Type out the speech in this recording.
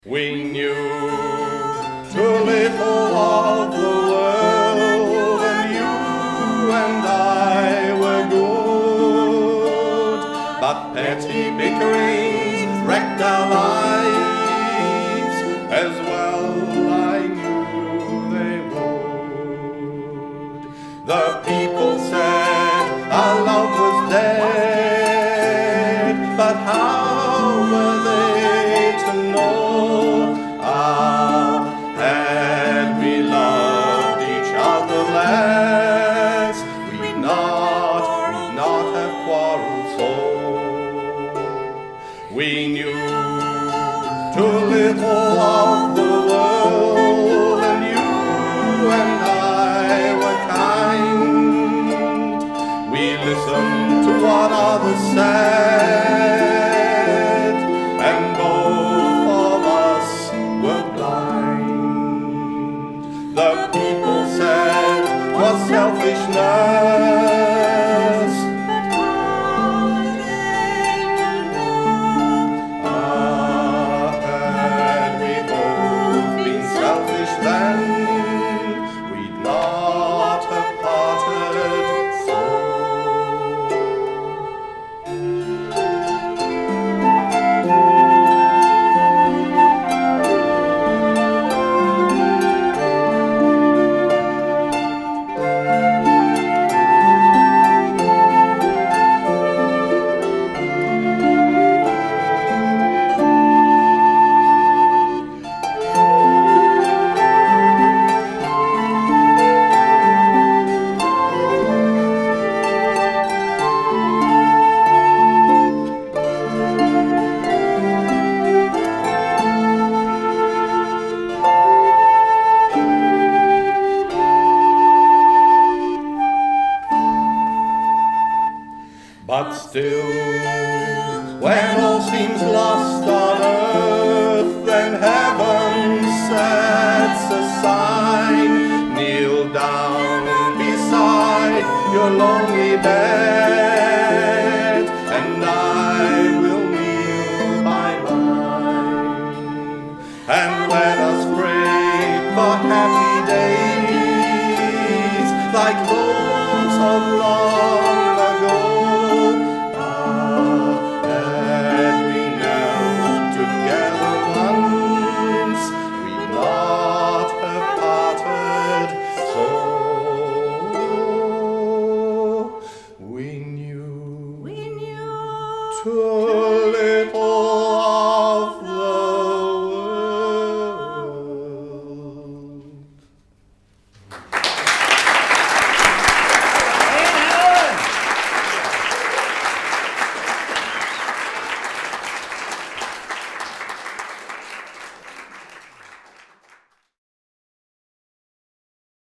We knew too little of the world, and you and I were good, but petty bickerings wrecked our lives as well I knew they would. The people said our love was dead, but how were they to know? Had we loved each other less, we'd not have quarreled so. We knew too little of the world, and you and I were kind. We listened to what others said, and both of us were blind. The people said 'twas selfishness, but how were they to know? Had we both been selfish then, we'd not have parted so. But still, when all seems lost on earth, then heaven sets a sign. Kneel down beside your lonely bed, and I will kneel by mine. And